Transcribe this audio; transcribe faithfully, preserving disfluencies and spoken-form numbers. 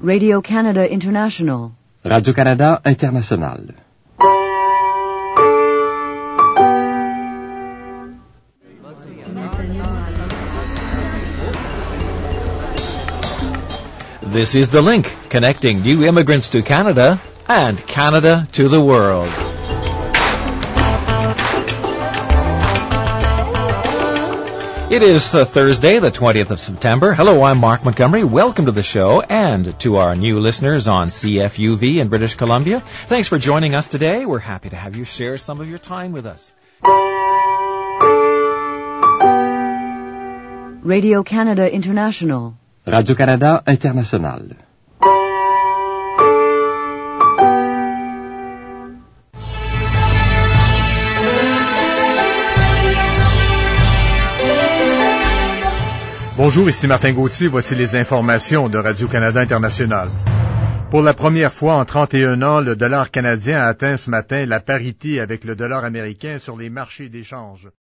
Radio-Canada International. Radio-Canada International. This is The Link, connecting new immigrants to Canada and Canada to the world. It is uh, Thursday, the twentieth of September. Hello, I'm Mark Montgomery. Welcome to the show and to our new listeners on C F U V in British Columbia. Thanks for joining us today. We're happy to have you share some of your time with us. Radio-Canada International. Radio-Canada International. Bonjour, ici Martin Gauthier. Voici les informations de Radio-Canada International. Pour la première fois en trente et un ans, le dollar canadien a atteint ce matin la parité avec le dollar américain sur les marchés d'échange.